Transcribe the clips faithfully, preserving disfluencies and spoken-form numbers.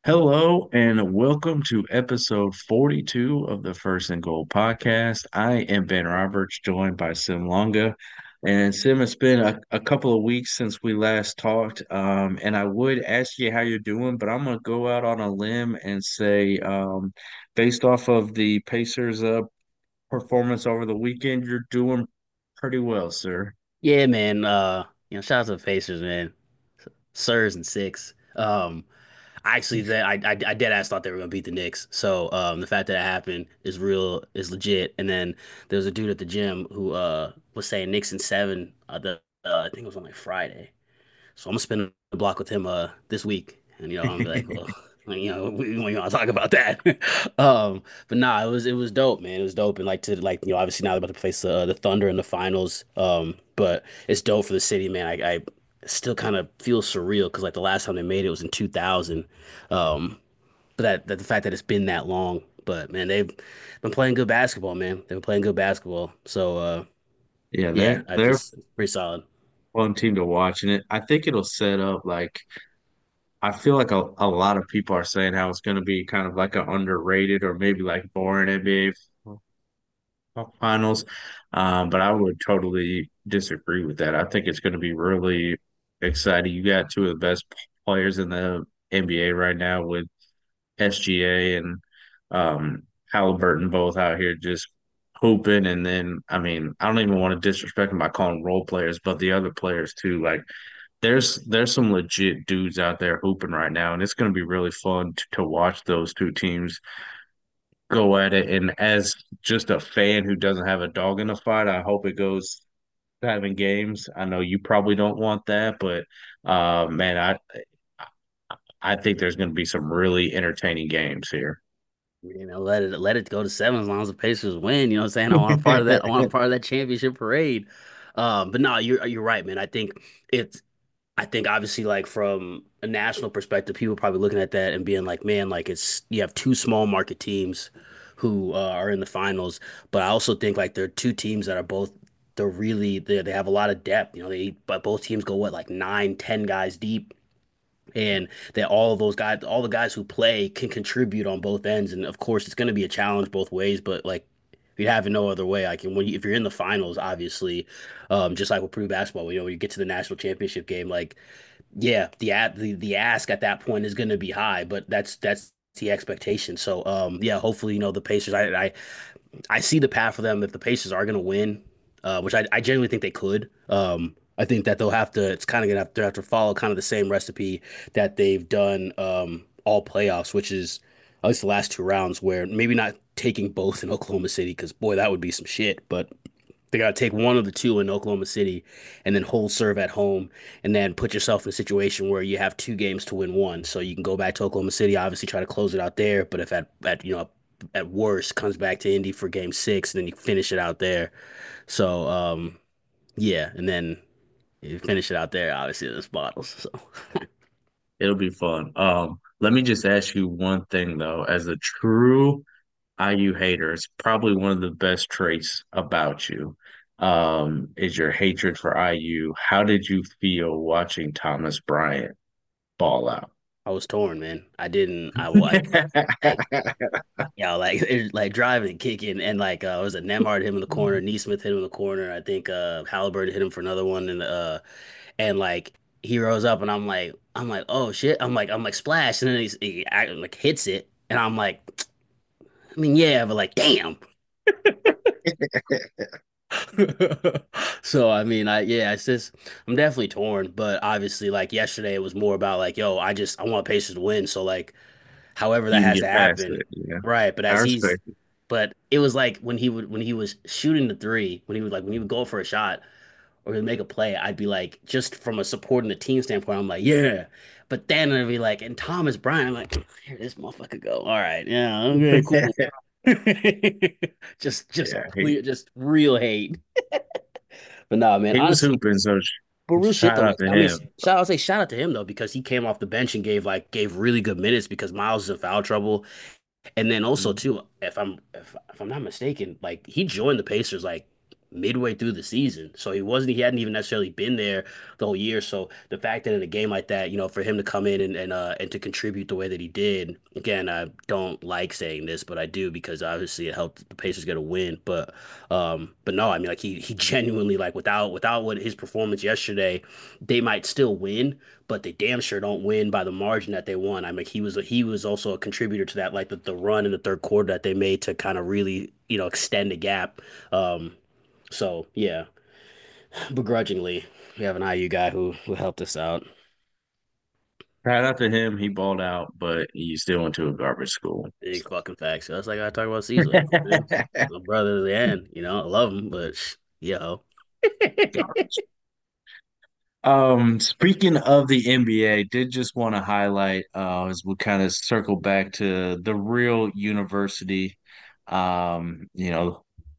Hello and welcome to episode forty-two of the First and Goal podcast. I am Ben Roberts, joined by Sim Longa. And Sim, it's been a, a couple of weeks since we last talked. Um, and I would ask you how you're doing, but I'm going to go out on a limb and say, um, based off of the Pacers' uh, performance over the weekend, you're doing pretty well, sir. Yeah, man. Uh, you know, shout out to the Pacers, man. Sirs and six. Um, I actually that I, I I dead ass thought they were gonna beat the Knicks. So um, the fact that it happened is real, is legit. And then there was a dude at the gym who uh was saying Knicks in seven. Uh, the uh, I think it was on like Friday. So I'm gonna spin the block with him uh this week, and you know I'm gonna be like, well, like, you know, we, we gonna talk about that. Um, but nah, it was it was dope, man. It was dope, and like to like you know obviously now they're about to face uh, the Thunder in the finals. Um, but it's dope for the city, man. I, I still kind of feel surreal because like the last time they made it was in two thousand. Um, but that, that the fact that it's been that long. But man, they've been playing good basketball, man. They've been playing good basketball. So uh, Yeah, yeah, they're I they're a just pretty solid. fun team to watch, and it I think it'll set up like I feel like a, a lot of people are saying how it's going to be kind of like an underrated or maybe like boring N B A finals. Um, but I would totally disagree with that. I think it's going to be really exciting. You got two of the best players in the N B A right now with S G A and um, Halliburton both out here just hooping. And then, I mean, I don't even want to disrespect them by calling role players, but the other players too. Like there's there's some legit dudes out there hooping right now, and it's going to be really fun to, to watch those two teams go at it. And as just a fan who doesn't have a dog in the fight, I hope it goes seven games. I know you probably don't want that, but uh, man, I I think there's going to be some really entertaining games here. You know, let it let it go to seven as long as the Pacers win. You know what I'm saying? I want a part of that. I want a part of that championship parade. Um, but no, you're you're right, man. I think it's I think obviously like from a national perspective, people are probably looking at that and being like, man, like it's you have two small market teams who uh, are in the finals, but I also think like they're two teams that are both they're really they they have a lot of depth. You know, they but both teams go what like nine, ten guys deep and that all of those guys, all the guys who play can contribute on both ends. And of course, it's going to be a challenge both ways, but like you have it no other way. Like when you, if you're in the finals, obviously, um, just like with Purdue basketball, you know, when you get to the national championship game, like yeah, the the the ask at that point is going to be high, but that's that's the expectation. So um, yeah, hopefully, you know, the Pacers. I I I see the path for them if the Pacers are going to win, uh, which I, I genuinely think they could. Um, I think that they'll have to. It's kind of gonna have to have to follow kind of the same recipe that they've done um, all playoffs, which is at least the last two rounds, where maybe not taking both in Oklahoma City, because boy, that would be some shit. But they got to take one of the two in Oklahoma City, and then hold serve at home, and then put yourself in a situation where you have two games to win one, so you can go back to Oklahoma City, obviously try to close it out there. But if at at you know at worst comes back to Indy for game six, and then you finish it out there. So um yeah, and then you finish it out there, obviously there's bottles. So It'll be fun. Um, let me just ask you one thing though. As a true I U hater, it's probably one of the best traits about you. Um, is your hatred for I U. How did you feel watching Thomas Bryant ball out? I was torn, man. I didn't I like like you know, like it, like driving and kicking, and like uh was it Nemhard hit him in the corner, Neesmith hit him in the corner. I think uh Halliburton hit him for another one, and uh and like he rose up, and I'm like I'm like oh shit, I'm like I'm like splash, and then he's, he act- like hits it, and I'm like I mean yeah, but like damn. So I mean I yeah it's just I'm definitely torn, but obviously like yesterday it was more about like yo I just I want Pacers to win, so like however that You can has to get past happen. it. Yeah, Right. But I as he's, respect it. but it was like when he would, when he was shooting the three, when he was like, when he would go for a shot or he'd make a play, I'd be like, just from a supporting the team standpoint, I'm like, yeah. But then I'd be like, and Thomas Bryant, I'm like, here this motherfucker go. All right. Yeah. Okay. Cool. Just, just Yeah, he clear, just real hate. But nah, man, he was honestly, hooping, so sh- but real shit shout though. out Like, to I mean, him. shout, I'll say shout out to him though, because he came off the bench and gave like, gave really good minutes because Miles is in foul trouble. And then also Mhm. too, if I'm if, if I'm not mistaken, like he joined the Pacers like midway through the season. So he wasn't he hadn't even necessarily been there the whole year. So the fact that in a game like that, you know, for him to come in and and uh and to contribute the way that he did, again, I don't like saying this, but I do because obviously it helped the Pacers get a win. But um, but no, I mean like he he genuinely like without without what his performance yesterday, they might still win, but they damn sure don't win by the margin that they won. I mean, he was a, he was also a contributor to that, like the, the run in the third quarter that they made to kind of really, you know, extend the gap. Um, so yeah, begrudgingly, we have an I U guy who who helped us out. Shout out to him. He balled out, but he still went to a garbage school. Big So. fucking facts. That's like I talk about Caesar. Yeah. My brother, the end. You know, I love him, but yo. Garbage. Um, speaking of the N B A, did just want to highlight uh, as we kind of circle back to the real university, um, you know,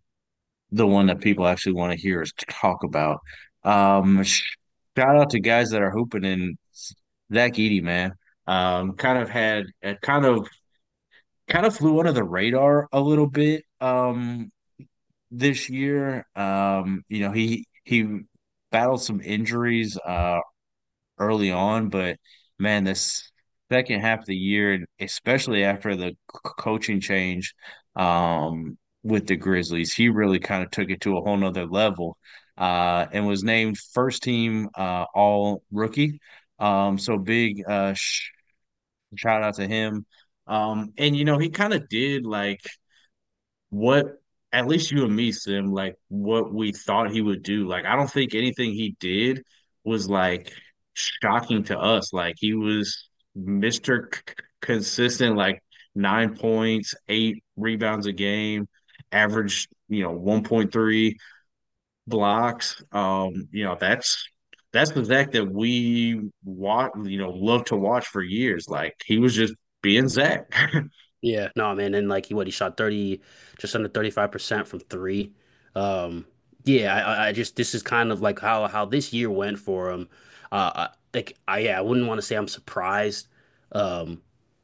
the one that people actually want to hear us talk about. Um, sh- Shout out to guys that are hooping in Zach Edey, man. Um, kind of had uh, kind of kind of flew under the radar a little bit um this year. Um, you know, he he battled some injuries uh early on, but man, this second half of the year, and especially after the c- coaching change um, with the Grizzlies, he really kind of took it to a whole nother level uh, and was named first team uh, all rookie. Um, so big uh, sh shout out to him. Um, and you know, he kind of did like what at least you and me, Sim, like what we thought he would do. Like, I don't think anything he did was like shocking to us. Like, he was mister C- consistent, like nine points, eight rebounds a game, average, you know, one point three blocks. Um, you know, that's that's the Zach that we watch, you know, love to watch for years. Like, he was just being Zach. Yeah, no, man, and like he what he shot thirty, just under thirty-five percent from three. Um, yeah, I, I I just this is kind of like how how this year went for him. Uh, I, like I yeah, I wouldn't want to say I'm surprised. Um,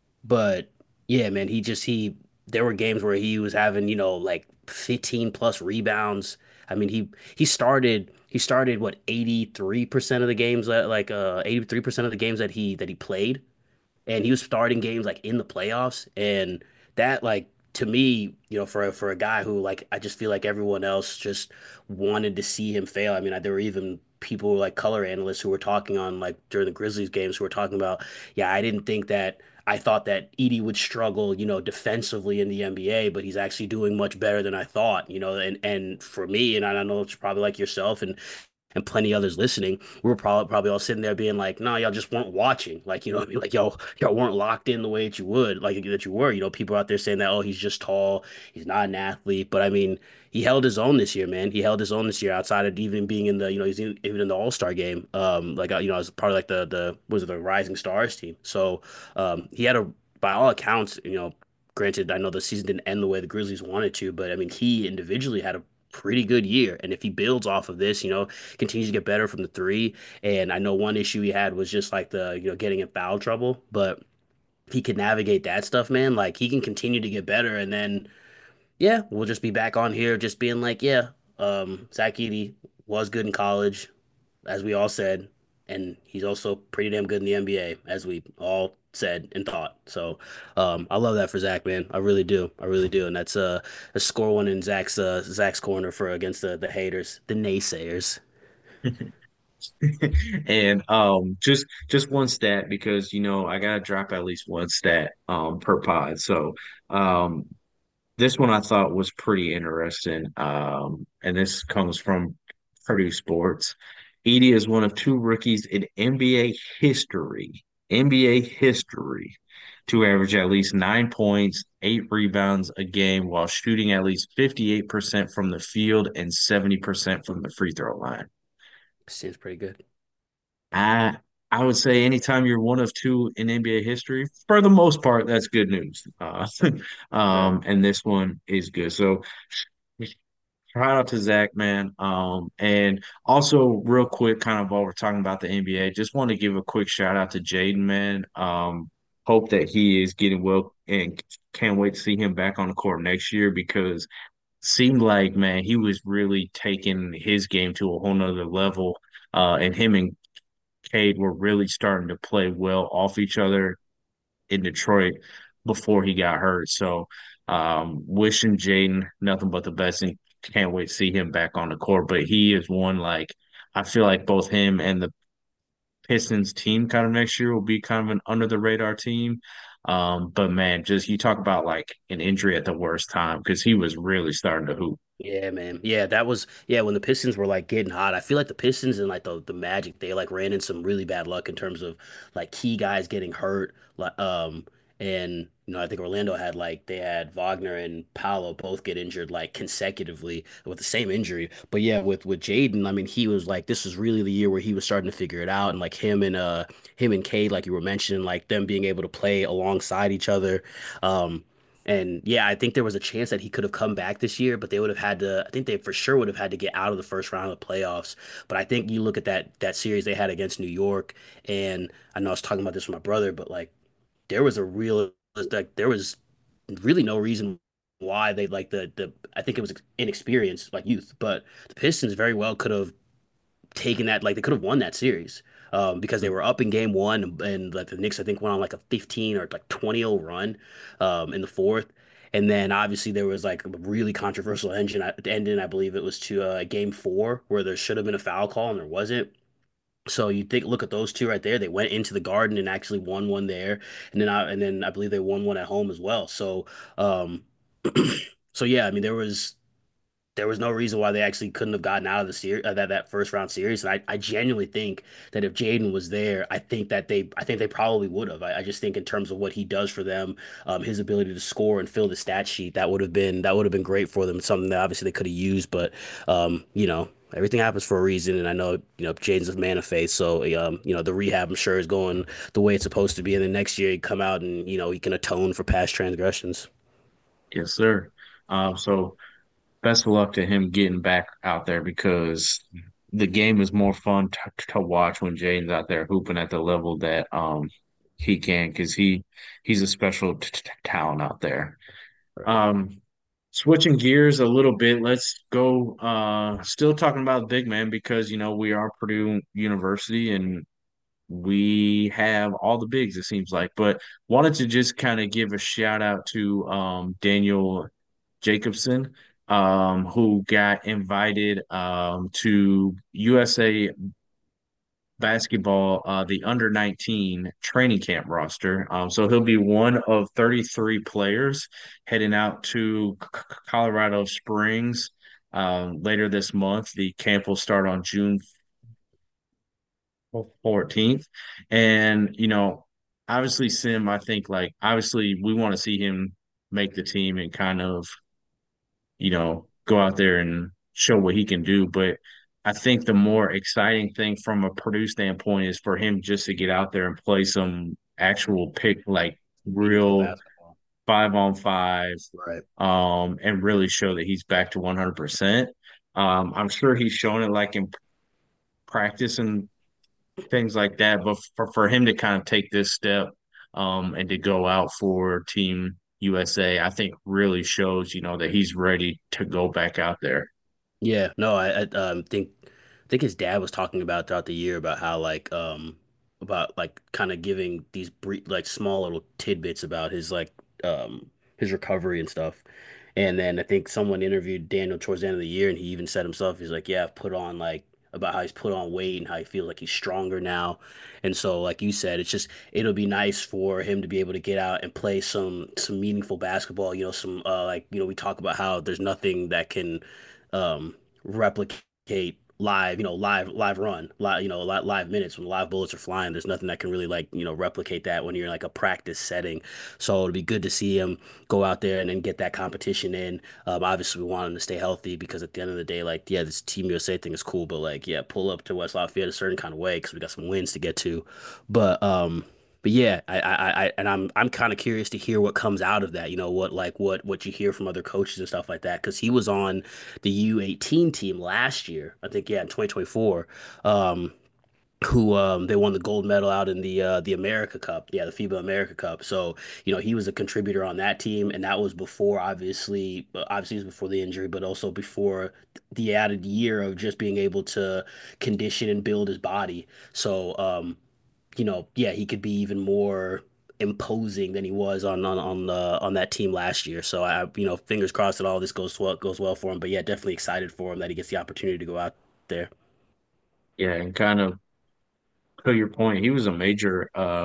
but yeah, man, he just he there were games where he was having, you know, like fifteen plus rebounds. I mean, he he started he started what eighty-three percent of the games that like uh eighty-three percent of the games that he that he played, and he was starting games like in the playoffs, and that like to me, you know, for a, for a guy who like I just feel like everyone else just wanted to see him fail. I mean, there were even people like color analysts who were talking on like during the Grizzlies games who were talking about, yeah, I didn't think that I thought that Edey would struggle, you know, defensively in the N B A, but he's actually doing much better than I thought, you know, and and for me, and I know it's probably like yourself and and plenty others listening, we were probably probably all sitting there being like, no, y'all just weren't watching. Like, you know what I mean? Like y'all y'all weren't locked in the way that you would, like that you were. You know, people out there saying that, oh, he's just tall, he's not an athlete. But I mean, he held his own this year, man. He held his own this year outside of even being in the, you know, he's in, even in the All-Star game. Um, like uh, you know, as part of like the the was it the Rising Stars team. So um he had a by all accounts, you know, granted, I know the season didn't end the way the Grizzlies wanted to, but I mean, he individually had a pretty good year. And if he builds off of this, you know, continues to get better from the three. And I know one issue he had was just like the, you know, getting in foul trouble, but he can navigate that stuff, man. Like he can continue to get better. And then, yeah, we'll just be back on here just being like, yeah, um, Zach Edey was good in college, as we all said. And he's also pretty damn good in the N B A, as we all said and thought. So um, I love that for Zach, man. I really do. I really do. And that's uh, a score one in Zach's uh, Zach's corner for against the, the haters, the naysayers. And um just just one stat because you know I gotta drop at least one stat um per pod. So um this one I thought was pretty interesting. Um and this comes from Purdue Sports. Edie is one of two rookies in N B A history, N B A history to average at least nine points, eight rebounds a game while shooting at least fifty-eight percent from the field and seventy percent from the free throw line. Seems pretty good. I I would say anytime you're one of two in N B A history, for the most part, that's good news. Uh, Right. um, and this one is good. So shout out to Zach, man. Um, and also real quick, kind of while we're talking about the N B A, just want to give a quick shout out to Jaden, man. Um, hope that he is getting well and can't wait to see him back on the court next year because seemed like, man, he was really taking his game to a whole nother level. Uh, and him and Cade were really starting to play well off each other in Detroit before he got hurt. So, um, wishing Jaden nothing but the best and can't wait to see him back on the court. But he is one like I feel like both him and the Pistons team kind of next year will be kind of an under the radar team. Um, but man, just you talk about like an injury at the worst time because he was really starting to hoop. Yeah, man. Yeah, that was yeah, when the Pistons were like getting hot. I feel like the Pistons and like the the Magic, they like ran in some really bad luck in terms of like key guys getting hurt. Like um and you know, I think Orlando had like they had Wagner and Paolo both get injured like consecutively with the same injury. But yeah, with with Jaden, I mean, he was like this was really the year where he was starting to figure it out and like him and uh him and Cade, like you were mentioning, like them being able to play alongside each other. Um and yeah, I think there was a chance that he could have come back this year, but they would have had to, I think they for sure would have had to get out of the first round of the playoffs. But I think you look at that that series they had against New York, and I know I was talking about this with my brother, but like there was a real like there was really no reason why they like the the I think it was inexperience, like youth, but the Pistons very well could have taken that like they could have won that series um, because they were up in game one and, and like the Knicks I think went on like a fifteen or like twenty oh run um, in the fourth. And then obviously there was like a really controversial engine ending. I believe it was to uh, game four where there should have been a foul call and there wasn't. So you think look at those two right there. They went into the Garden and actually won one there, and then I and then I believe they won one at home as well. So um, so yeah, I mean there was there was no reason why they actually couldn't have gotten out of the series uh, that that first round series. And I, I genuinely think that if Jaden was there, I think that they I think they probably would have. I, I just think in terms of what he does for them, um, his ability to score and fill the stat sheet, that would have been that would have been great for them. Something that obviously they could have used, but um, you know. Everything happens for a reason, and I know you know Jaden's a man of faith, so um, you know the rehab I'm sure is going the way it's supposed to be, and then next year he come out and you know he can atone for past transgressions. Yes, sir. Um, so best of luck to him getting back out there because the game is more fun to, to watch when Jaden's out there hooping at the level that um he can because he he's a special t t talent out there. Right. Um, switching gears a little bit, let's go. Uh, still talking about big man because you know we are Purdue University and we have all the bigs it seems like, but wanted to just kind of give a shout out to um Daniel Jacobson, um, who got invited um, to U S A basketball, uh, the under nineteen training camp roster. Um, so he'll be one of thirty-three players heading out to C- Colorado Springs um, later this month. The camp will start on June fourteenth. And, you know, obviously, Sim, I think like obviously we want to see him make the team and kind of you know, go out there and show what he can do. But I think the more exciting thing from a Purdue standpoint is for him just to get out there and play some actual pick, like Meaningful real basketball. five on five, Right. um, and really show that he's back to one hundred percent. Um, I'm sure he's shown it like in practice and things like that, but for, for him to kind of take this step um, and to go out for Team U S A, I think really shows, you know, that he's ready to go back out there. Yeah, no, I, I um think I think his dad was talking about throughout the year about how like um about like kind of giving these brief like small little tidbits about his like um his recovery and stuff. And then I think someone interviewed Daniel towards the end of the year and he even said himself, he's like, yeah, I've put on like about how he's put on weight and how he feels like he's stronger now. And so like you said, it's just it'll be nice for him to be able to get out and play some some meaningful basketball, you know, some uh like you know, we talk about how there's nothing that can um, replicate live, you know, live live run, live, you know, live, live minutes when live bullets are flying. There's nothing that can really like, you know, replicate that when you're in like a practice setting. So it'd be good to see him go out there and then get that competition in. Um, obviously, we want him to stay healthy because at the end of the day, like, yeah, this Team U S A thing is cool, but like, yeah, pull up to West Lafayette a certain kind of way because we got some wins to get to. But um, but yeah, I, I, I, and I'm, I'm kind of curious to hear what comes out of that. You know, what, like, what, what you hear from other coaches and stuff like that. Because he was on the U eighteen team last year, I think, yeah, in twenty twenty-four. Um, who um they won the gold medal out in the uh the America Cup. Yeah, the FIBA America Cup. So, you know, he was a contributor on that team, and that was before obviously uh, obviously it was before the injury, but also before the added year of just being able to condition and build his body. So, um, you know, yeah, he could be even more imposing than he was on on on uh, on that team last year. So I, you know, fingers crossed that all this goes well goes well for him. But yeah, definitely excited for him that he gets the opportunity to go out there. Yeah, and kind of to your point, he was a major uh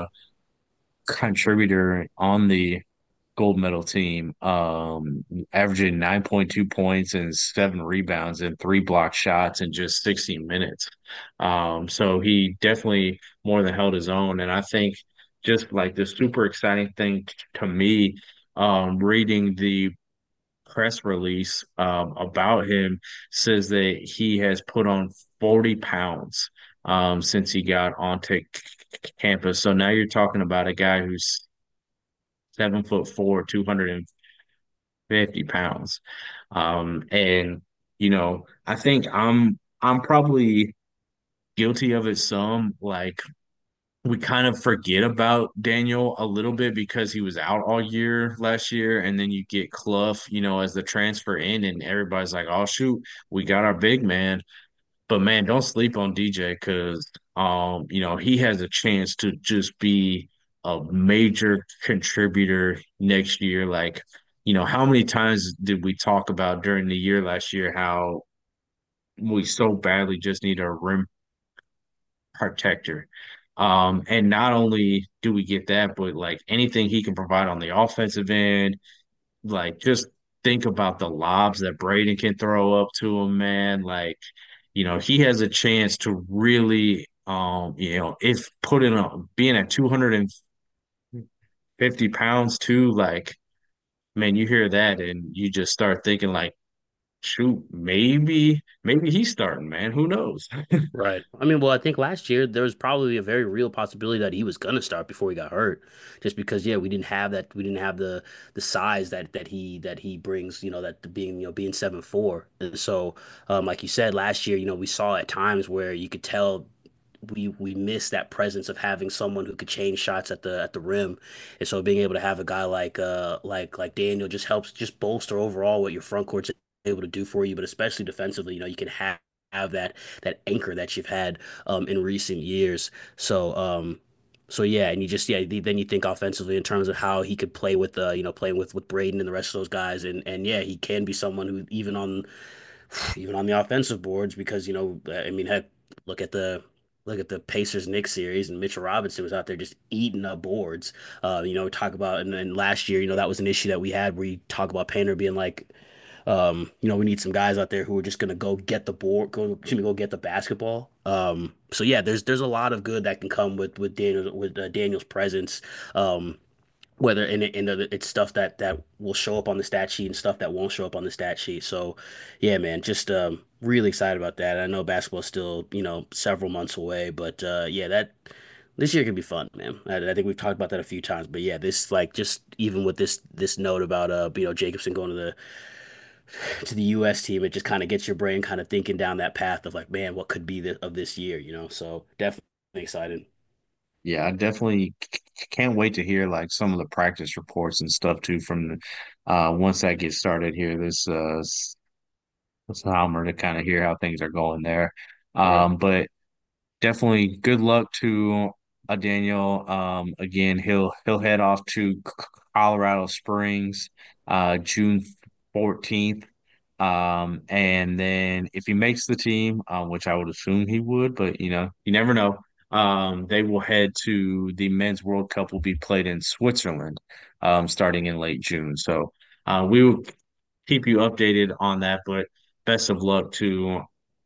contributor on the gold medal team, um, averaging nine point two points and seven rebounds and three block shots in just sixty minutes. Um, so he definitely more than held his own. And I think just like the super exciting thing to me, um, reading the press release um, about him says that he has put on forty pounds um, since he got onto c- campus. So now you're talking about a guy who's seven foot four, two hundred fifty pounds. Um, and you know, I think I'm I'm probably guilty of it some. Like we kind of forget about Daniel a little bit because he was out all year last year, and then you get Clough, you know, as the transfer in, and everybody's like, "Oh shoot, we got our big man." But man, don't sleep on D J because um, you know, he has a chance to just be a major contributor next year. Like, you know, how many times did we talk about during the year last year how we so badly just need a rim protector? Um, and not only do we get that, but like anything he can provide on the offensive end, like just think about the lobs that Braden can throw up to him, man. Like, you know, he has a chance to really, um, you know, if put in a being at two hundred fifty pounds too, like, man, you hear that and you just start thinking like, shoot, maybe, maybe he's starting, man. Who knows? Right. I mean, well, I think last year there was probably a very real possibility that he was gonna start before he got hurt, just because yeah, we didn't have that, we didn't have the the size that that he that he brings, you know, that the being you know being seven four, and so um, like you said last year, you know, we saw at times where you could tell we we missed that presence of having someone who could change shots at the at the rim, and so being able to have a guy like uh like like Daniel just helps just bolster overall what your front court's able to do for you, but especially defensively, you know, you can have have that that anchor that you've had um in recent years. So um so yeah, and you just yeah, then you think offensively in terms of how he could play with uh you know playing with with Braden and the rest of those guys, and and yeah, he can be someone who even on even on the offensive boards because you know I mean heck, look at the look at the Pacers Knicks series and Mitchell Robinson was out there just eating up boards. Uh, you know, talk about and then last year, you know, that was an issue that we had where you talk about Painter being like, um, you know, we need some guys out there who are just gonna go get the board, go excuse me, go get the basketball. Um, so yeah, there's there's a lot of good that can come with with Daniel with uh, Daniel's presence. Um, whether in it, in the, it's stuff that that will show up on the stat sheet and stuff that won't show up on the stat sheet. So, yeah, man, just um, really excited about that. I know basketball's still, you know, several months away, but uh, yeah, that this year can be fun, man. I, I think we've talked about that a few times, but yeah, this like just even with this this note about uh, you know, Jacobson going to the to the U S team, it just kind of gets your brain kind of thinking down that path of like, man, what could be the, of this year, you know? So definitely excited. Yeah, I definitely c- can't wait to hear like some of the practice reports and stuff too from the, uh once that gets started here this uh s- summer to kind of hear how things are going there. Right. Um, but definitely good luck to uh, Daniel. Um, again, he'll he'll head off to C- Colorado Springs, uh, June fourteenth. Um, and then if he makes the team, um, which I would assume he would, but you know, you never know. Um, they will head to the Men's World Cup will be played in Switzerland, um, starting in late June. So, uh, we will keep you updated on that, but best of luck to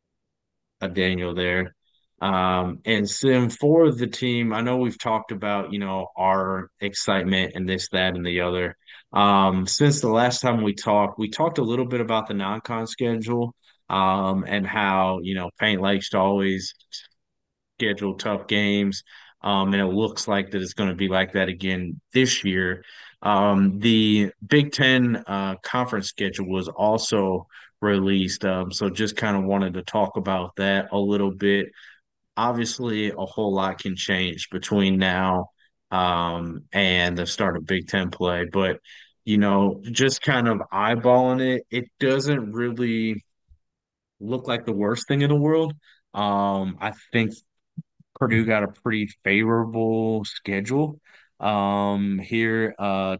uh, Daniel there. Um, and then for the team, I know we've talked about, you know, our excitement and this, that, and the other. Um, since the last time we talked, we talked a little bit about the non-con schedule, um, and how, you know, Paint likes to always schedule tough games. Um, and it looks like that it's going to be like that again this year. Um, the Big Ten uh, conference schedule was also released. Um, so just kind of wanted to talk about that a little bit. obviously a whole lot can change between now um and the start of Big Ten play, but you know, just kind of eyeballing it, it doesn't really look like the worst thing in the world. Um, I think Purdue got a pretty favorable schedule um here, uh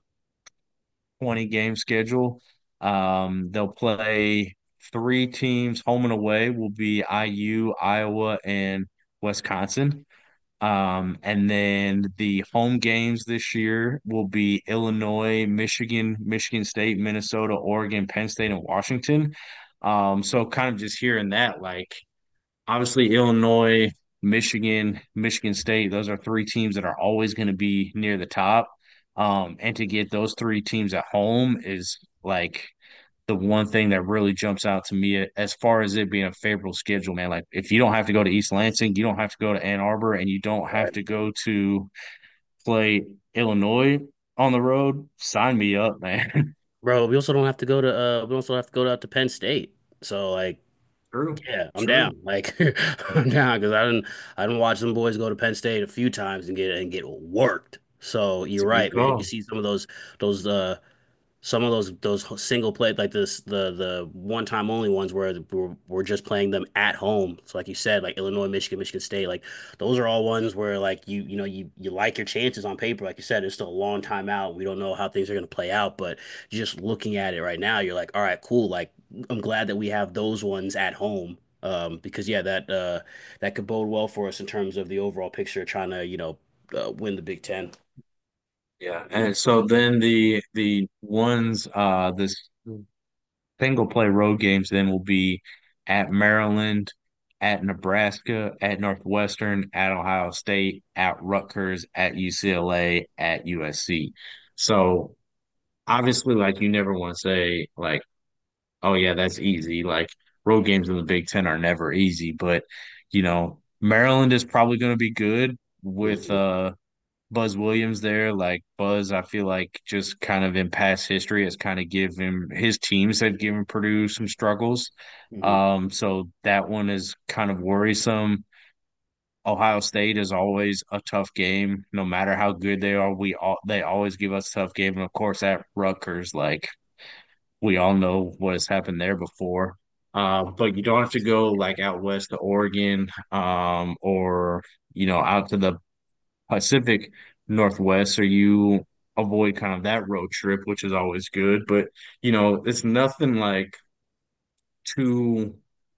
twenty game schedule. Um, they'll play three teams home and away will be I U, Iowa, and Wisconsin. Um, and then the home games this year will be Illinois, Michigan, Michigan State, Minnesota, Oregon, Penn State, and Washington. Um, so kind of just hearing that, like obviously Illinois, Michigan, Michigan State, those are three teams that are always going to be near the top. Um, and to get those three teams at home is like the one thing that really jumps out to me as far as it being a favorable schedule, man. Like if you don't have to go to East Lansing, you don't have to go to Ann Arbor, and you don't have Right. to go to play Illinois on the road, sign me up, man. Bro, we also don't have to go to uh we also have to go out to Penn State. So like True, yeah, I'm true. down. Like I'm down because I didn't I didn't watch them boys go to Penn State a few times and get and get worked. So It's you're a good right, man. You call. see some of those those uh some of those those single play like this the the one time only ones where we're, we're just playing them at home. So like you said, like Illinois, Michigan, Michigan State, like those are all ones where like you you know you you like your chances on paper. Like you said, it's still a long time out. We don't know how things are going to play out, but just looking at it right now, you're like, all right, cool. Like I'm glad that we have those ones at home. Um, because yeah, that uh that could bode well for us in terms of the overall picture, trying to you know uh, win the Big Ten. Yeah, and so then the the ones uh this single play road games then will be at Maryland, at Nebraska, at Northwestern, at Ohio State, at Rutgers, at U C L A, at U S C. So obviously, like you never want to say like, oh yeah, that's easy. Like road games in the Big Ten are never easy, but you know, Maryland is probably going to be good with Hmm. uh Buzz Williams there. Like Buzz, I feel like just kind of in past history has kind of given his teams have given Purdue some struggles. Hmm. Um, so that one is kind of worrisome. Ohio State is always a tough game, no matter how good they are. We all they always give us a tough game, and of course at Rutgers, like we all know what has happened there before. Uh, but you don't have to go like out west to Oregon, um, or you know out to the Pacific Northwest, so you avoid kind of that road trip, which is always good. But you know, it's nothing like too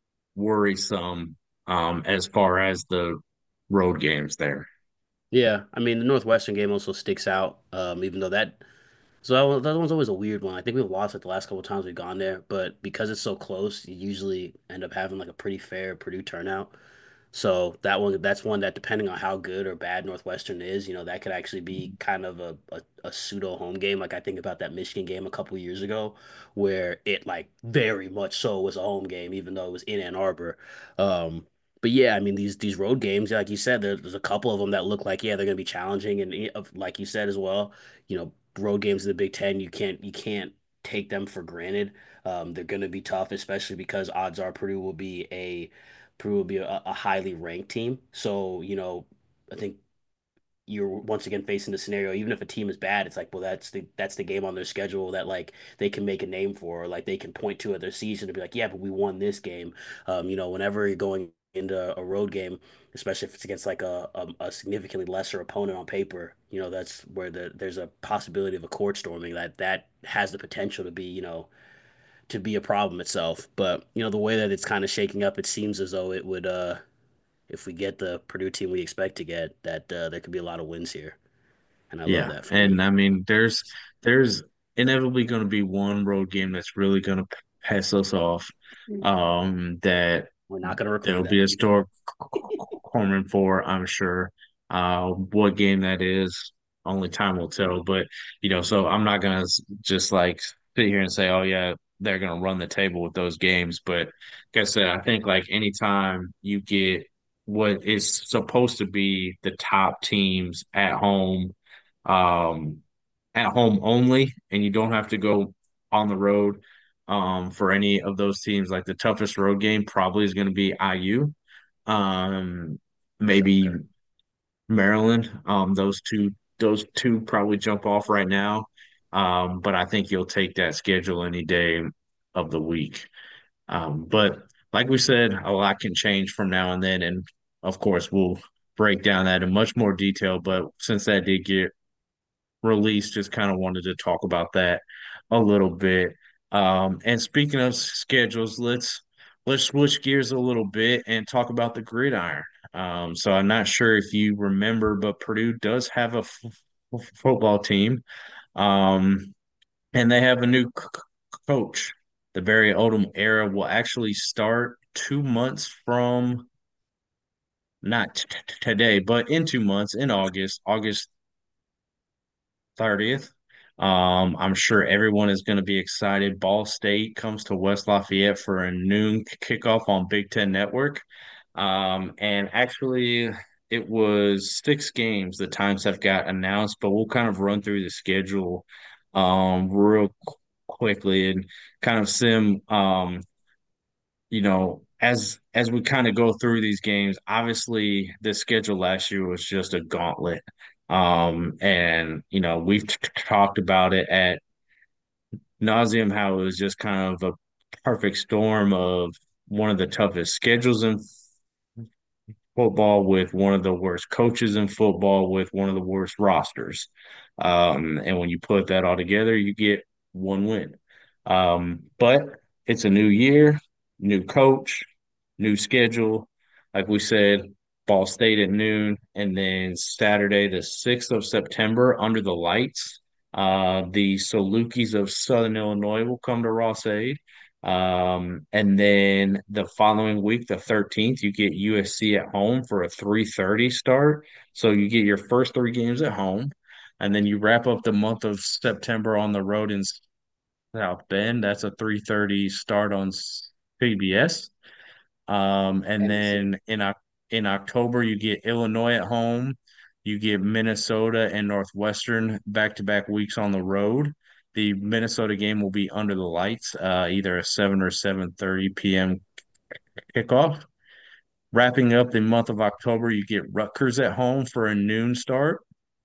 worrisome um as far as the road games there. Yeah, I mean the Northwestern game also sticks out, um, even though that so that one's always a weird one. I think we've lost it the last couple of times we've gone there, but because it's so close, you usually end up having like a pretty fair Purdue turnout. So that one, that's one that depending on how good or bad Northwestern is, you know, that could actually be kind of a, a, a pseudo home game. Like I think about that Michigan game a couple years ago, where it like very much so was a home game, even though it was in Ann Arbor. Um, but yeah, I mean these these road games, like you said, there, there's a couple of them that look like yeah they're going to be challenging, and eh, of- like you said as well, you know, road games in the Big Ten, you can't you can't take them for granted. Um, they're going to be tough, especially because odds are Purdue will be a Peru will be a, a highly ranked team. So, you know, I think you're once again facing the scenario, even if a team is bad, it's like, well, that's the that's the game on their schedule that like they can make a name for, or like they can point to at their season to be like, yeah, but we won this game. Um, you know, whenever you're going into a road game, especially if it's against like a, a, a significantly lesser opponent on paper, you know, that's where the there's a possibility of a court storming that that has the potential to be, you know, to be a problem itself. But, you know, the way that it's kind of shaking up, it seems as though it would uh if we get the Purdue team we expect to get, that uh, there could be a lot of wins here, and I love Yeah, that for them. and I mean, there's there's inevitably going to be one road game that's really going to pass us off. Um, that We're not going to reclaim there'll that be a lead. store Corman for, I'm sure. Uh, what game that is, only time will tell. But you know, so I'm not gonna s- just like sit here and say, oh yeah, they're gonna run the table with those games. But like I said, I think like anytime you get what is supposed to be the top teams at home, um, at home only, and you don't have to go on the road. Um, for any of those teams, like the toughest road game probably is going to be I U. Um, maybe Maryland. Um, those two those two probably jump off right now. Um, but I think you'll take that schedule any day of the week. Um, but like we said, a lot can change from now and then, and of course we'll break down that in much more detail. But since that did get release, just kind of wanted to talk about that a little bit. Um, and speaking of schedules, let's let's switch gears a little bit and talk about the gridiron. Um, so I'm not sure if you remember, but Purdue does have a f f- football team, um, and they have a new c c- coach. The Barry Odom era will actually start two months from not t- t- today, but in two months in August, August thirtieth. Um, I'm sure everyone is going to be excited. Ball State comes to West Lafayette for a noon kickoff on Big Ten Network. Um, and actually, it was six games the times have got announced, but we'll kind of run through the schedule um, real qu- quickly and kind of sim um, you know, as as we kind of go through these games, obviously the schedule last year was just a gauntlet. Um, and you know, we've t- t- talked about it at nauseum how it was just kind of a perfect storm of one of the toughest schedules in football with one of the worst coaches in football with one of the worst rosters. Um, and when you put that all together, you get one win. Um, but it's a new year, new coach, new schedule. Like we said, Ball State at noon, and then Saturday, the sixth of September, under the lights. Uh, the Salukis of Southern Illinois will come to Ross-Ade. Um, and then the following week, the thirteenth, you get U S C at home for a three thirty start. So you get your first three games at home, and then you wrap up the month of September on the road in South Bend. That's a three thirty start on C B S. Um, and N B C. then in Oc- in October, you get Illinois at home. You get Minnesota and Northwestern back-to-back weeks on the road. The Minnesota game will be under the lights, uh, either a seven or seven thirty p m kickoff. Wrapping up the month of October, you get Rutgers at home for a noon start.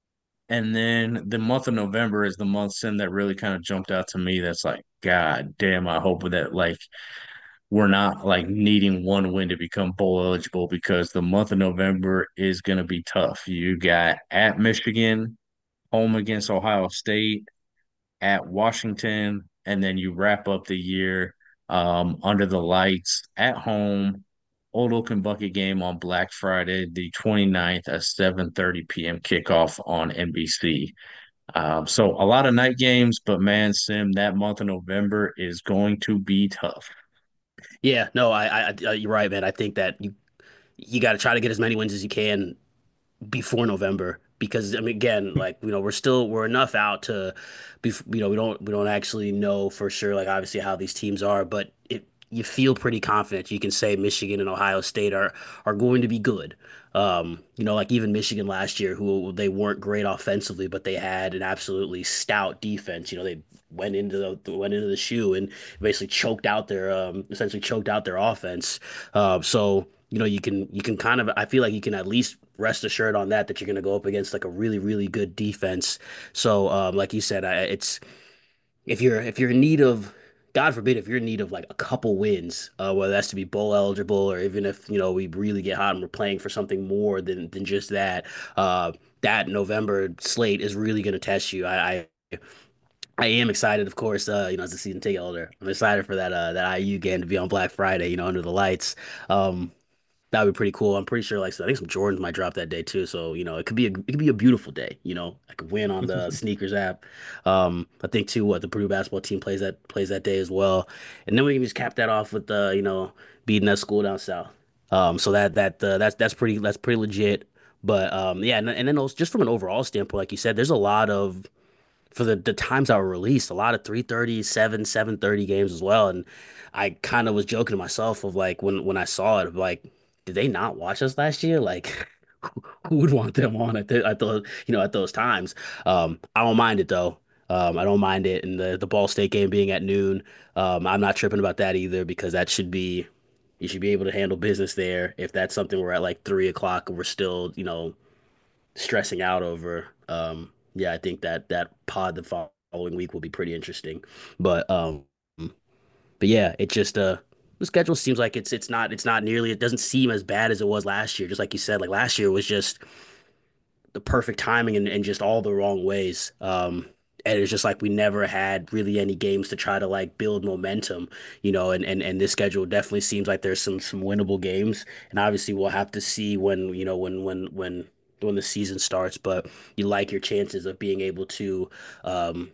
And then the month of November is the month sim that really kind of jumped out to me. That's like, God damn, I hope that like we're not like needing one win to become bowl eligible because the month of November is going to be tough. You got at Michigan, home against Ohio State, at Washington, and then you wrap up the year um, under the lights at home. Old Oaken Bucket game on Black Friday, the twenty ninth, at seven thirty p m kickoff on N B C. Um, so a lot of night games, but man, Sim, that month of November is going to be tough. Yeah, no, I, I, I- you're right, man. I think that you you got to try to get as many wins as you can before November because I mean again like you know we're still we're enough out to be you know we don't we don't actually know for sure like obviously how these teams are but it you feel pretty confident you can say Michigan and Ohio State are are going to be good. Um, you know, like even Michigan last year, who they weren't great offensively, but they had an absolutely stout defense. You know, they went into the went into the shoe and basically choked out their um essentially choked out their offense. Uh, so you know you can you can kind of I feel like you can at least rest assured on that that you're going to go up against like a really really good defense. So um, like you said, I, it's if you're if you're in need of God forbid if you're in need of like a couple wins, uh, whether that's to be bowl eligible or even if you know we really get hot and we're playing for something more than than just that, uh, that November slate is really going to test you. I, I I am excited, of course, uh, you know, as a season ticket holder. I'm excited for that uh that I U game to be on Black Friday, you know, under the lights. Um, that would be pretty cool. I'm pretty sure, like, so I think some Jordans might drop that day too. So, you know, it could be a it could be a beautiful day. You know, I could win on the sneakers app. Um, I think too, what the Purdue basketball team plays that plays that day as well, and then we can just cap that off with the, you know, beating that school down south. Um, so that that uh, that's that's pretty that's pretty legit. But um, yeah, and, and then also, just from an overall standpoint, like you said, there's a lot of for the the times that were released, a lot of three thirty, seven, seven thirty games as well. And I kind of was joking to myself of like when when I saw it, of like, did they not watch us last year? Like, who who would want them on at the, at those you know at those times? Um, I don't mind it though. Um, I don't mind it, and the the Ball State game being at noon. Um, I'm not tripping about that either because that should be. You should be able to handle business there. If that's something we're at like three o'clock and we're still, you know, stressing out over, um, yeah, I think that that pod the following week will be pretty interesting. But um, but yeah, it just uh the schedule seems like it's it's not it's not nearly it doesn't seem as bad as it was last year. Just like you said, like last year was just the perfect timing and, and just all the wrong ways. Um, and it's just like we never had really any games to try to like build momentum, you know, and, and, and this schedule definitely seems like there's some some winnable games. And obviously we'll have to see when, you know, when when when when the season starts, but you like your chances of being able to um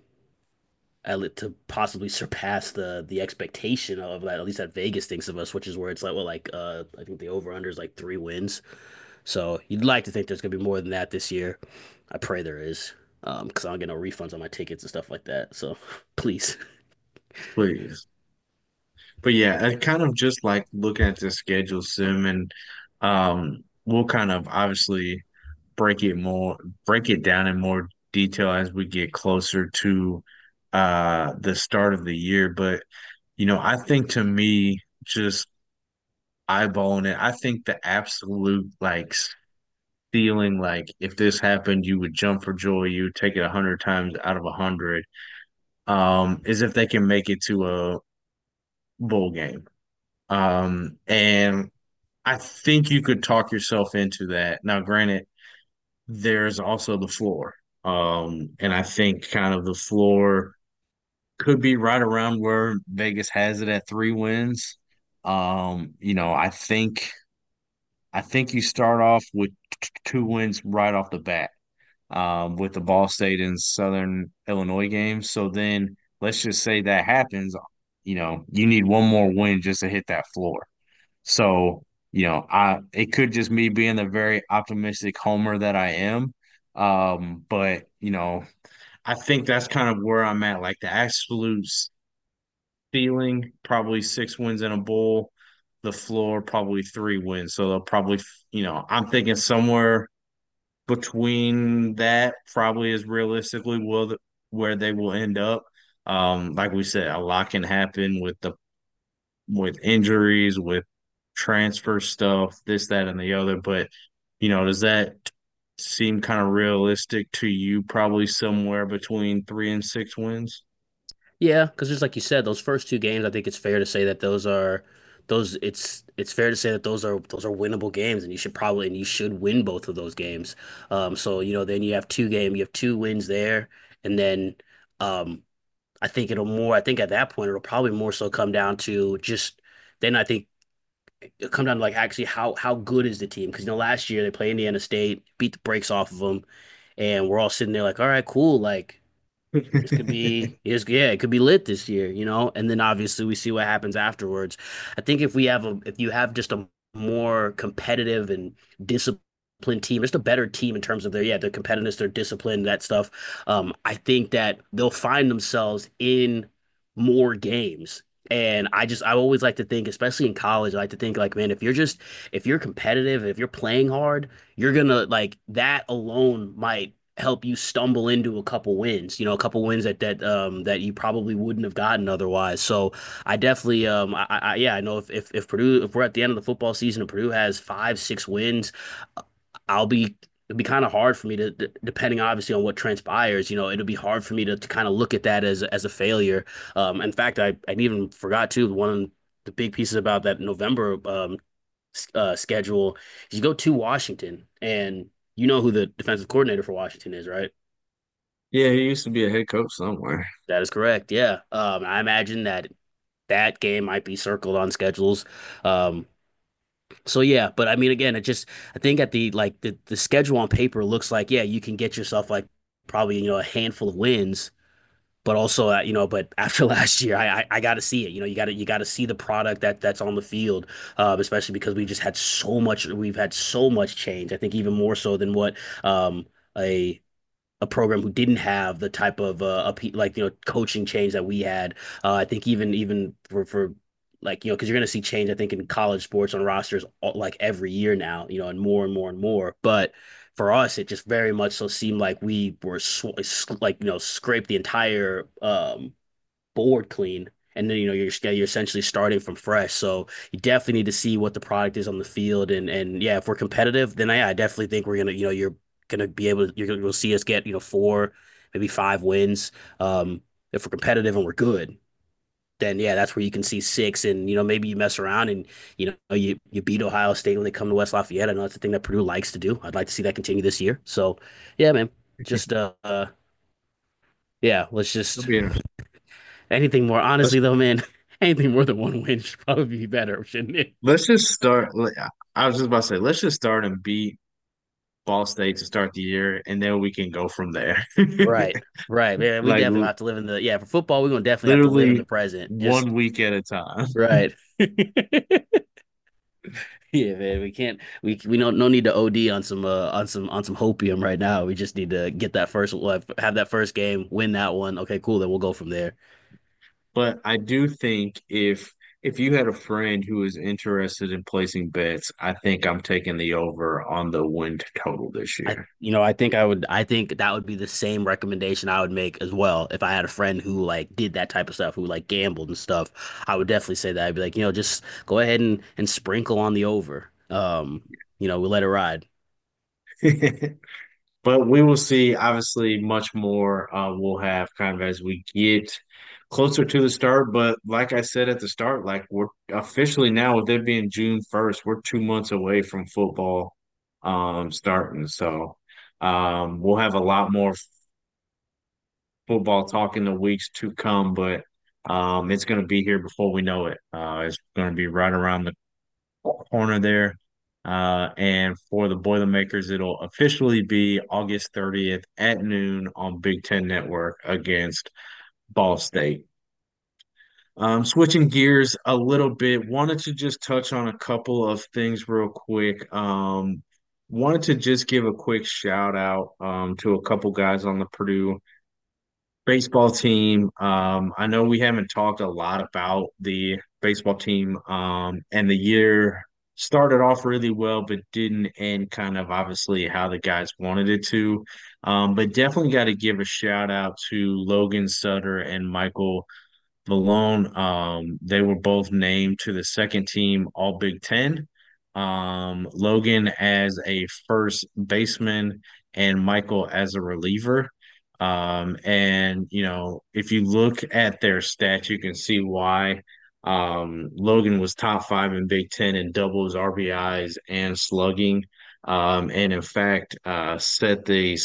to possibly surpass the the expectation of that, at least that Vegas thinks of us, which is where it's like, well, like uh I think the over under is like three wins. So you'd like to think there's gonna be more than that this year. I pray there is, um, because I don't get no refunds on my tickets and stuff like that. So please. Please. But yeah, I kind of just like looking at the schedule, Sim, and um, we'll kind of obviously break it more, break it down in more detail as we get closer to uh the start of the year. But you know, I think to me, just eyeballing it, I think the absolute like feeling like if this happened, you would jump for joy, you would take it a hundred times out of a hundred, um, is if they can make it to a bowl game. Um, and I think you could talk yourself into that. Now, granted, there's also the floor. Um, and I think kind of the floor could be right around where Vegas has it at three wins. Um, you know, I think I think you start off with t- two wins right off the bat, um, with the Ball State and Southern Illinois games. So then let's just say that happens, you know, you need one more win just to hit that floor. So, you know, I it could just me being the very optimistic homer that I am. Um, but you know, I think that's kind of where I'm at. Like the absolute ceiling, probably six wins in a bowl. The floor, probably three wins. So they'll probably, you know, I'm thinking somewhere between that probably is realistically will where they will end up. Um, like we said, a lot can happen with the with injuries, with transfer stuff, this, that, and the other. But, you know, does that seem kind of realistic to you? Probably somewhere between three and six wins. Yeah, because just like you said, those first two games, I think it's fair to say that those are those it's it's fair to say that those are those are winnable games, and you should probably and you should win both of those games. Um, so you know, then you have two game, you have two wins there, and then um, I think it'll more. I think at that point it'll probably more so come down to just then I think it'll come down to like actually how how good is the team? Because you know last year they played Indiana State, beat the brakes off of them, and we're all sitting there like, all right, cool, like. This could be, it's, yeah, it could be lit this year, you know? And then obviously we see what happens afterwards. I think if we have a, if you have just a more competitive and disciplined team, just a better team in terms of their, yeah, their competitiveness, their discipline, that stuff, um, I think that they'll find themselves in more games. And I just, I always like to think, especially in college, I like to think like, man, if you're just, if you're competitive, if you're playing hard, you're gonna like that alone might help you stumble into a couple wins, you know, a couple wins that that um that you probably wouldn't have gotten otherwise. So I definitely um I, I yeah, I know if, if if Purdue if we're at the end of the football season and Purdue has five, six wins, I'll be it'd be kind of hard for me to d- depending obviously on what transpires, you know, it'll be hard for me to, to kind of look at that as as a failure. Um in fact, I I even forgot too one of the big pieces about that November um uh, schedule is you go to Washington and you know who the defensive coordinator for Washington is, right? Yeah, he used to be a head coach somewhere. That is correct. Yeah. Um, I imagine that that game might be circled on schedules. Um, so yeah, but I mean, again, it just I think at the like the the schedule on paper looks like yeah, you can get yourself like probably you know a handful of wins, but also uh, you know, but after last year, I I, I got to see it. You know, you got to you got to see the product that that's on the field, um, especially because we just had so much. We've had so much change. I think even more so than what um a a program who didn't have the type of uh, up, like you know coaching change that we had. Uh, I think even even for for like you know because you're gonna see change. I think in college sports on rosters all, like every year now, you know, and more and more and more. But for us, it just very much so seemed like we were sw like you know scraped the entire um board clean. and then you know you're you're essentially starting from fresh. So you definitely need to see what the product is on the field, and and yeah, if we're competitive, then yeah, I definitely think we're gonna you know you're gonna be able to you're gonna you'll see us get you know four, maybe five wins. Um, if we're competitive and we're good, then yeah, that's where you can see six, and you know maybe you mess around and you know you you beat Ohio State when they come to West Lafayette. I know that's the thing that Purdue likes to do. I'd like to see that continue this year. So yeah, man, just uh, uh yeah, let's It'll just be interesting. anything more. Let's Honestly though, man, anything more than one win should probably be better, shouldn't it? let's just start. like, I was just about to say, let's just start and beat Ball State to start the year, and then we can go from there. Right, right, man. We Like definitely l- have to live in the yeah for football. We're gonna definitely have to live in the literally present. Just one week at a time. right. Yeah, man, we can't we we don't no need to O D on some uh on some on some hopium right now. We just need to get that first well, have that first game, win that one. Okay, cool, then we'll go from there. But I do think if if you had a friend who is interested in placing bets, I think I'm taking the over on the win total this I year. you know, I think I would I think that would be the same recommendation I would make as well if I had a friend who like did that type of stuff, who like gambled and stuff. I would definitely say that. I'd be like, you know, just go ahead and and sprinkle on the over. Um, you know, we'll let it ride. But we will see, obviously, much more uh, we'll have kind of as we get closer to the start. But like I said at the start, like we're officially now, with it being June first, we're two months away from football um, starting. So um, we'll have a lot more football talk in the weeks to come, but um, it's going to be here before we know it. Uh, it's going to be right around the corner there. Uh, and for the Boilermakers, it'll officially be August thirtieth at noon on Big Ten Network against Ball State. Um, switching gears a little bit, wanted to just touch on a couple of things real quick. Um, wanted to just give a quick shout out um, to a couple guys on the Purdue baseball team. Um, I know we haven't talked a lot about the baseball team, um, and the year started off really well, but didn't end kind of obviously how the guys wanted it to. Um, but definitely got to give a shout out to Logan Sutter and Michael Malone. Um, they were both named to the second team All Big Ten. Um, Logan as a first baseman and Michael as a reliever. Um, and you know, if you look at their stats, you can see why. Um, Logan was top five in Big Ten in doubles, R B Is, and slugging. Um, and in fact, uh, set the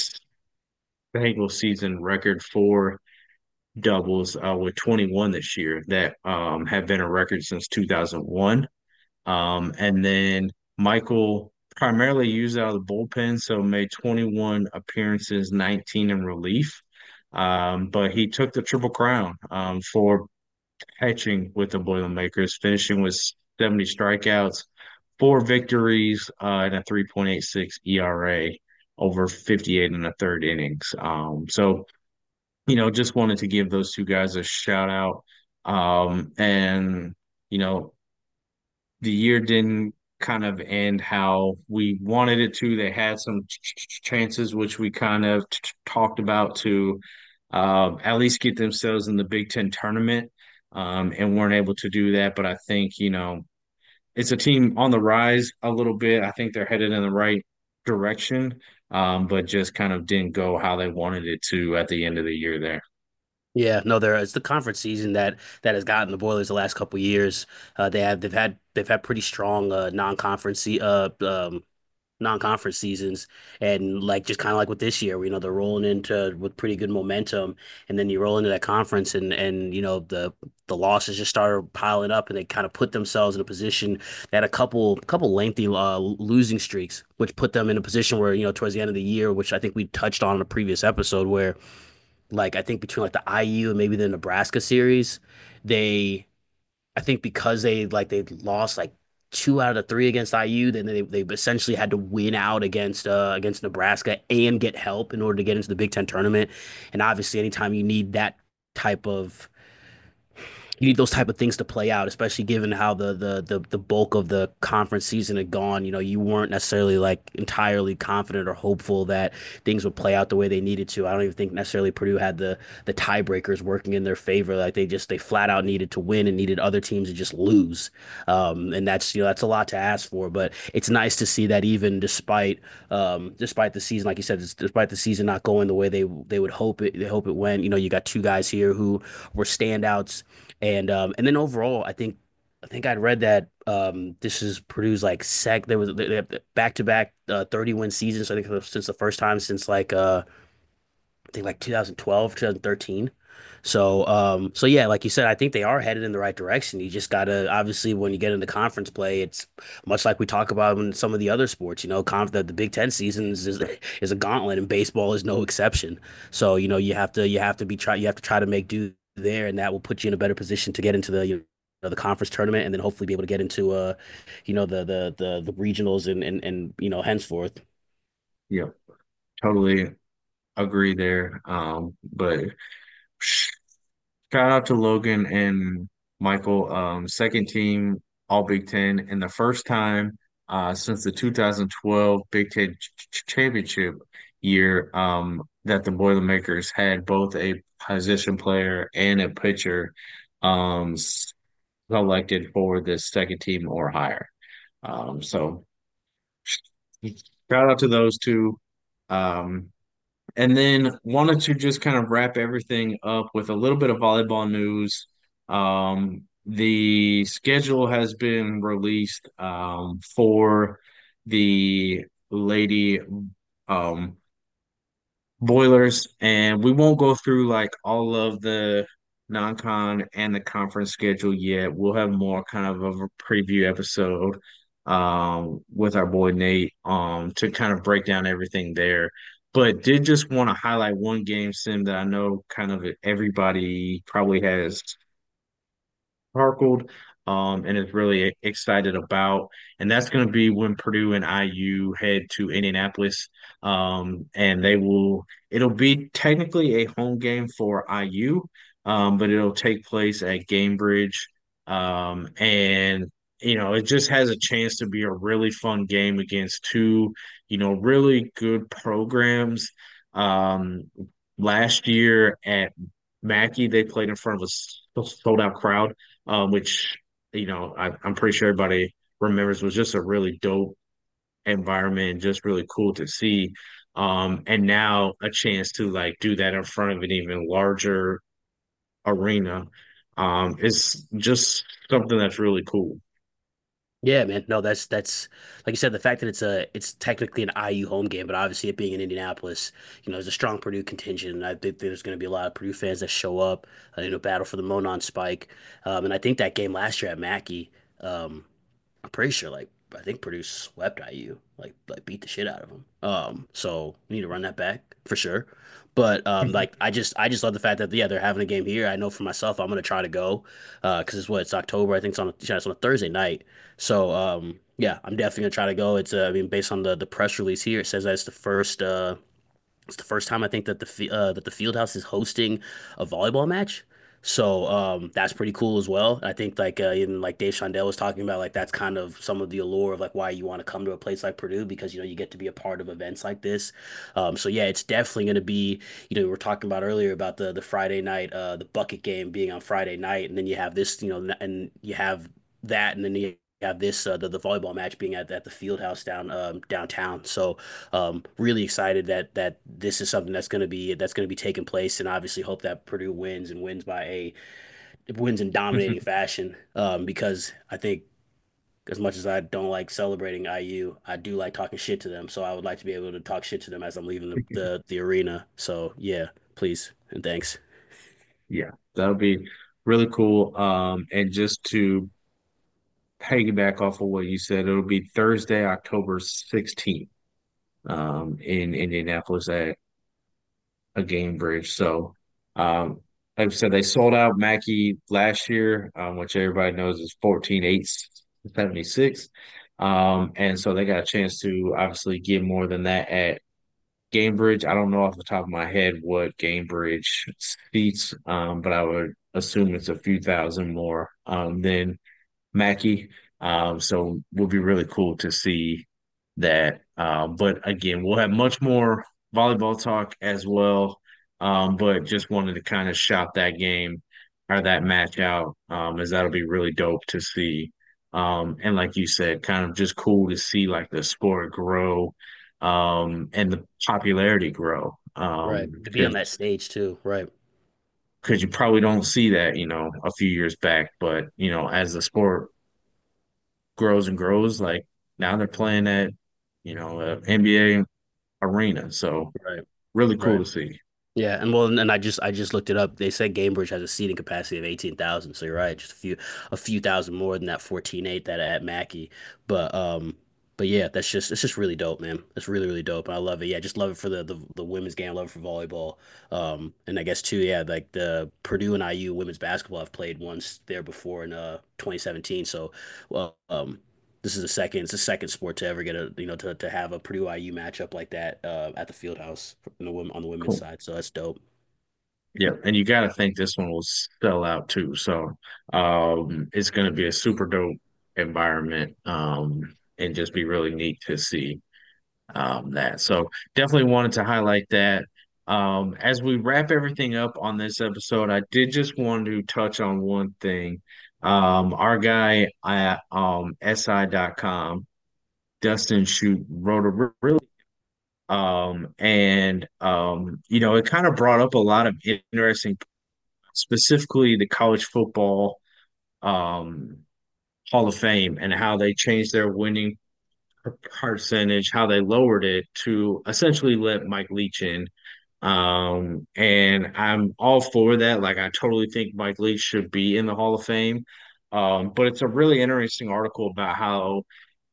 single season record for doubles uh, with twenty-one this year that um, have been a record since two thousand one. Um, and then Michael primarily used out of the bullpen, so made twenty-one appearances, nineteen in relief. Um, but he took the triple crown um, for pitching with the Boilermakers, finishing with seventy strikeouts, four victories, uh, and a three point eight six E R A over fifty-eight and a third innings. Um, so you know, just wanted to give those two guys a shout out. Um, and, you know, the year didn't kind of end how we wanted it to. They had some ch- ch- chances, which we kind of t- t- talked about to uh, at least get themselves in the Big Ten tournament, um, and weren't able to do that. But I think, you know, it's a team on the rise a little bit. I think they're headed in the right direction, um, but just kind of didn't go how they wanted it to at the end of the year there. Yeah, no, there it's the conference season that that has gotten the Boilers the last couple years. Uh, they have they've had they've had pretty strong uh, non-conference se- uh um non-conference seasons, and like just kind of like with this year, you know, they're rolling into with pretty good momentum, and then you roll into that conference, and and you know the the losses just started piling up, and they kind of put themselves in a position that a couple couple lengthy uh, losing streaks, which put them in a position where you know towards the end of the year, which I think we touched on in a previous episode, where like I think between like the I U and maybe the Nebraska series, they I think because they like they lost like two out of the three against I U, then they they essentially had to win out against uh against Nebraska and get help in order to get into the Big Ten tournament. And obviously, anytime you need that type of you need those type of things to play out, especially given how the the the the bulk of the conference season had gone. You know, you weren't necessarily like entirely confident or hopeful that things would play out the way they needed to. I don't even think necessarily Purdue had the the tiebreakers working in their favor. Like they just they flat out needed to win and needed other teams to just lose. Um, and that's you know that's a lot to ask for, but it's nice to see that even despite um despite the season, like you said, despite the season not going the way they they would hope it they hope it went. You know, you got two guys here who were standouts and um, and then overall, I think I think I'd read that um, this is Purdue's like sec. There was they have back to back uh, thirty win seasons. I think it was since the first time since like uh, I think like two thousand twelve, two thousand thirteen. So um, so yeah, like you said, I think they are headed in the right direction. You just gotta obviously when you get into conference play, it's much like we talk about in some of the other sports. You know, conf the, the Big Ten seasons is is a gauntlet, and baseball is no exception. So you know you have to you have to be try you have to try to make do there, and that will put you in a better position to get into the you know the conference tournament, and then hopefully be able to get into uh you know the the the, the regionals and, and and you know henceforth. Yeah, totally agree there. Um, but shout out to Logan and Michael, um, second team All Big Ten, and the first time uh, since the two thousand twelve Big Ten ch ch- championship year um, that the Boilermakers had both a position player and a pitcher um, selected for the second team or higher. Um, so shout out to those two. Um, and then wanted to just kind of wrap everything up with a little bit of volleyball news. Um, the schedule has been released um, for the lady um, Boilers, and we won't go through like all of the non-con and the conference schedule yet. We'll have more kind of of a preview episode um with our boy Nate um to kind of break down everything there. But did just want to highlight one game sim that I know kind of everybody probably has sparkled um, and is really excited about. And that's going to be when Purdue and I U head to Indianapolis. Um, and they will, it'll be technically a home game for I U, um, but it'll take place at Gamebridge. Um, and, you know, it just has a chance to be a really fun game against two, you know, really good programs. Um, last year at Mackey, they played in front of a sold out crowd um, which you know I, I'm pretty sure everybody remembers was just a really dope environment, just really cool to see. Um, and now a chance to like do that in front of an even larger arena um, is just something that's really cool. Yeah, man. No, that's that's like you said, the fact that it's a it's technically an I U home game, but obviously it being in Indianapolis, you know, there's a strong Purdue contingent, and I think there's going to be a lot of Purdue fans that show up, uh, you know, battle for the Monon Spike. Um, and I think that game last year at Mackey, um, I'm pretty sure like I think Purdue swept I U, like like beat the shit out of them. Um, so we need to run that back for sure. But um, like I just I just love the fact that yeah they're having a game here. I know for myself I'm gonna try to go uh, because it's what it's October. I think it's on a, it's on a Thursday night. So um, yeah, I'm definitely gonna try to go. It's uh, I mean based on the the press release here, it says that it's the first uh it's the first time I think that the fi- uh, that the field house is hosting a volleyball match. So um, that's pretty cool as well. I think like uh, even like Dave Shondell was talking about, like that's kind of some of the allure of like why you want to come to a place like Purdue because you know you get to be a part of events like this. Um, so yeah, it's definitely going to be you know we were talking about earlier about the the Friday night uh, the bucket game being on Friday night, and then you have this you know and you have that, and then you have this uh, the, the volleyball match being at, at the field house down um, downtown. So um, really excited that that this is something that's going to be that's going to be taking place, and obviously hope that Purdue wins and wins by a wins in dominating fashion. Um, because I think as much as I don't like celebrating I U, I do like talking shit to them. So I would like to be able to talk shit to them as I'm leaving the the, the arena. So yeah, please and thanks. Yeah, that'll be really cool. Um, and just to piggyback off of what you said, it'll be Thursday, October sixteenth, um, in Indianapolis at a game bridge. So, um, like I said, they sold out Mackey last year, um, which everybody knows is fourteen eight seventy-six. Um, and so they got a chance to obviously get more than that at Gamebridge. I don't know off the top of my head what Gamebridge seats, um, but I would assume it's a few thousand more um, than Mackey. Um, so will be really cool to see that. Um, but again, we'll have much more volleyball talk as well. Um, but just wanted to kind of shout that game or that match out, um, as that'll be really dope to see. Um, and like you said, kind of just cool to see like the sport grow, um, and the popularity grow. Right. Um, To be on because that stage too. Right. because you probably don't see that, you know, a few years back. But you know, as the sport grows and grows, like now they're playing at, you know, uh, N B A arena. So Right. really cool Right. to see. Yeah, and well, and I just I just looked it up. They said Gamebridge has a seating capacity of eighteen thousand. So you're right, just a few a few thousand more than that fourteen eight that at Mackey. But um but yeah, that's just it's just really dope, man. It's really really dope. And I love it. Yeah, just love it for the the, the women's game, love it for volleyball. Um and I guess too, yeah, like the Purdue and I U women's basketball I've played once there before in uh twenty seventeen. So well um this is the second it's the second sport to ever get a you know to, to have a Purdue I U matchup like that uh, at the field house in the, wom- on the women's Cool. side. So that's dope. Yeah, and you got to think this one will sell out too. So um, it's going to be a super dope environment, um, and just be really neat to see um, that. So definitely wanted to highlight that. Um, as we wrap everything up on this episode, I did just want to touch on one thing. Um, our guy at um, S I dot com, Dustin Shute, wrote a really um, and um, you know, it kind of brought up a lot of interesting, specifically the college football um, Hall of Fame and how they changed their winning percentage, how they lowered it to essentially let Mike Leach in. Um, and I'm all for that. Like, I totally think Mike Leach should be in the Hall of Fame. Um, but it's a really interesting article about how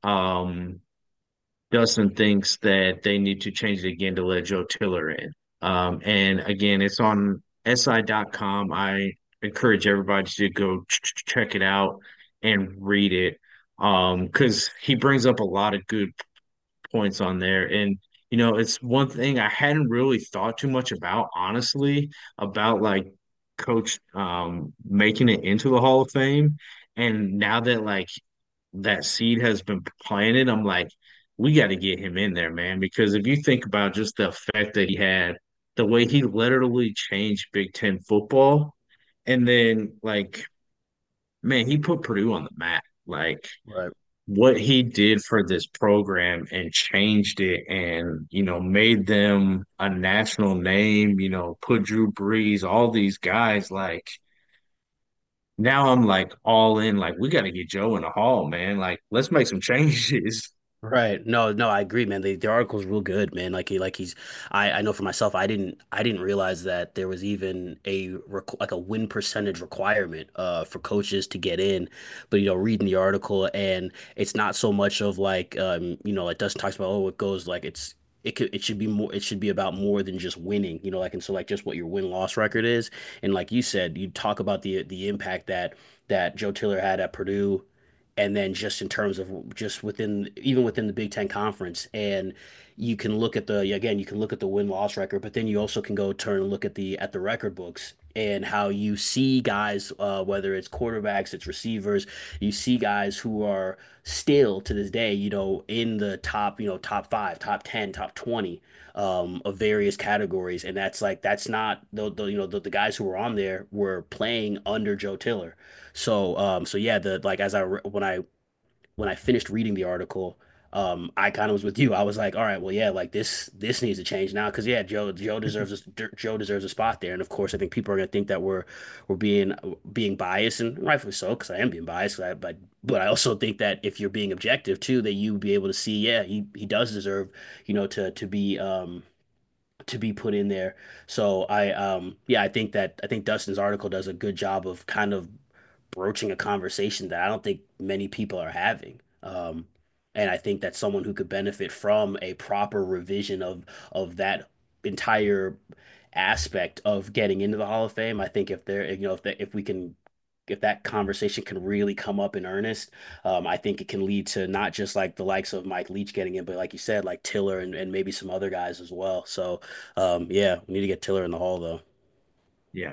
um, Dustin thinks that they need to change it again to let Joe Tiller in. Um, and again, it's on S I dot com. I encourage everybody to go ch ch- check it out and read it. Um, because he brings up a lot of good points on there. And, you know, it's one thing I hadn't really thought too much about, honestly, about like Coach um making it into the Hall of Fame. And now that like that seed has been planted, I'm like, we got to get him in there, man. Because if you think about just the effect that he had, the way he literally changed Big Ten football, and then like, man, he put Purdue on the map. Like Right. what he did for this program and changed it and, you know, made them a national name, you know, put Drew Brees, all these guys like now I'm like all in, like we got to get Joe in the hall, man. Like let's make some changes. Right. No, no, I agree, man. The the article's real good, man. Like he like he's I I know for myself, I didn't I didn't realize that there was even a requ like a win percentage requirement uh for coaches to get in. But you know, reading the article and it's not so much of like um you know, like Dustin talks about oh it goes like it's it could it should be more it should be about more than just winning, you know, like and so like just what your win-loss record is. And like you said, you talk about the the impact that that Joe Tiller had at Purdue and then just in terms of just within even within the Big Ten Conference. And you can look at the again, you can look at the win-loss record, but then you also can go turn and look at the at the record books and how you see guys, uh, whether it's quarterbacks, it's receivers, you see guys who are still to this day, you know, in the top, you know, top five, top ten, top twenty um, of various categories, and that's like that's not the, the you know the, the guys who were on there were playing under Joe Tiller. So um so yeah, the like as I when I when I finished reading the article, um I kind of was with you. I was like, all right, well yeah, like this this needs to change now because yeah, Joe Joe deserves a, Joe deserves a spot there. And of course, I think people are gonna think that we're we're being being biased and rightfully so because I am being biased. I, but but I also think that if you're being objective too, that you be able to see, yeah, he he does deserve, you know, to to be um to be put in there. So I um yeah, I think that I think Dustin's article does a good job of kind of broaching a conversation that I don't think many people are having. Um, and I think that someone who could benefit from a proper revision of of that entire aspect of getting into the Hall of Fame, I think if there, you know, if that if we can if that conversation can really come up in earnest, um, I think it can lead to not just like the likes of Mike Leach getting in, but like you said, like Tiller and, and maybe some other guys as well. So um, yeah, we need to get Tiller in the hall though. Yeah.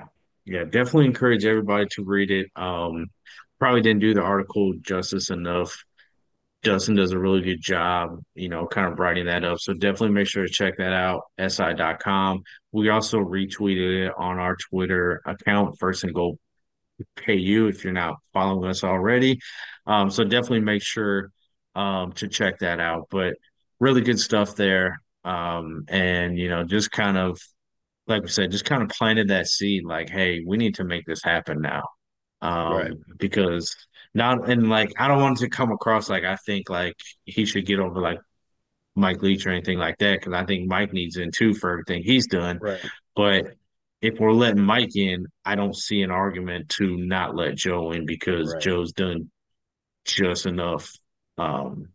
Yeah, definitely encourage everybody to read it. Um, probably didn't do the article justice enough. Justin does a really good job, you know, kind of writing that up. So definitely make sure to check that out, S I dot com. We also retweeted it on our Twitter account, First and Goal K U, if you're not following us already. Um, so definitely make sure um, to check that out. But really good stuff there. Um, and, you know, just kind of, like we said, just kind of planted that seed like, hey, we need to make this happen now. Right. Um, because not, and like, I don't want it to come across like I think like he should get over like Mike Leach or anything like that, because I think Mike needs in too for everything he's done. Right. But if we're letting Mike in, I don't see an argument to not let Joe in because Right. Joe's done just enough um,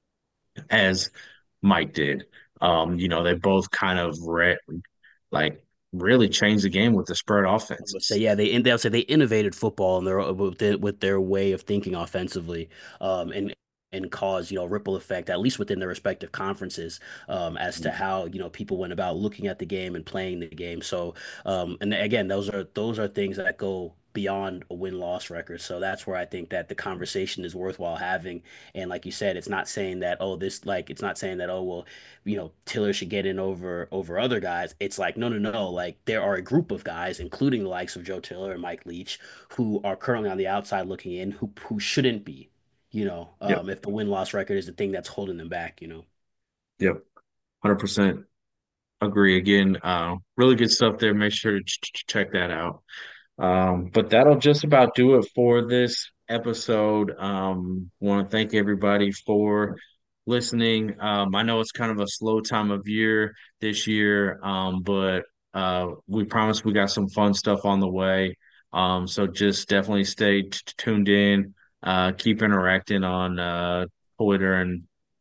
as Mike did. Um, you know, they both kind of re like really changed the game with the spread I would say, offenses. yeah, they they'll say they innovated football in their with their, with their way of thinking offensively, um, and and cause you know ripple effect at least within their respective conferences, um, as to how you know people went about looking at the game and playing the game. So, um, and again, those are those are things that go beyond a win-loss record. So that's where I think that the conversation is worthwhile having. And like you said, it's not saying that oh this like it's not saying that oh well you know Tiller should get in over over other guys. It's like no, no, no. Like there are a group of guys, including the likes of Joe Tiller and Mike Leach, who are currently on the outside looking in, who who shouldn't be. You know, Yep, um, if the win loss record is the thing that's holding them back. You know. yep, one hundred percent agree. Again, uh, really good stuff there. Make sure to ch ch- check that out. Um, but that'll just about do it for this episode. Um, want to thank everybody for listening. Um, I know it's kind of a slow time of year this year, um, but uh, we promise we got some fun stuff on the way. Um, so just definitely stay t tuned in, uh, keep interacting on uh, Twitter and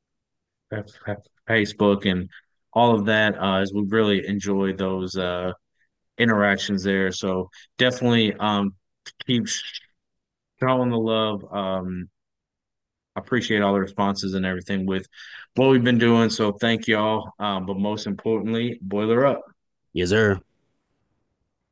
Facebook and all of that, uh, as we really enjoy those uh, interactions there. So definitely um, keep showing the love. Um, appreciate all the responses and everything with what we've been doing. So thank y'all. Um, but most importantly, boiler up. Yes, sir.